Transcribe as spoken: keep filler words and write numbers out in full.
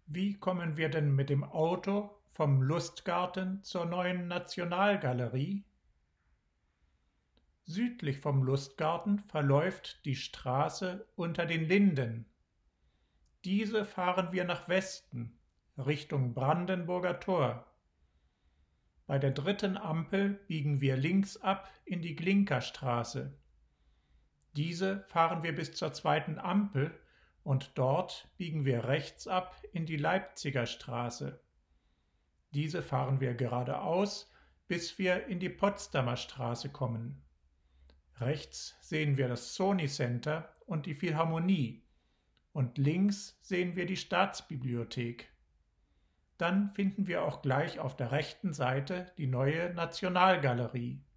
Wie kommen wir denn mit dem Auto vom Lustgarten zur neuen Nationalgalerie? Südlich vom Lustgarten verläuft die Straße unter den Linden. Diese fahren wir nach Westen, Richtung Brandenburger Tor. Bei der dritten Ampel biegen wir links ab in die Glinkerstraße. Diese fahren wir bis zur zweiten Ampel und dort biegen wir rechts ab in die Leipziger Straße. Diese fahren wir geradeaus, bis wir in die Potsdamer Straße kommen. Rechts sehen wir das Sony Center und die Philharmonie und links sehen wir die Staatsbibliothek. Dann finden wir auch gleich auf der rechten Seite die neue Nationalgalerie.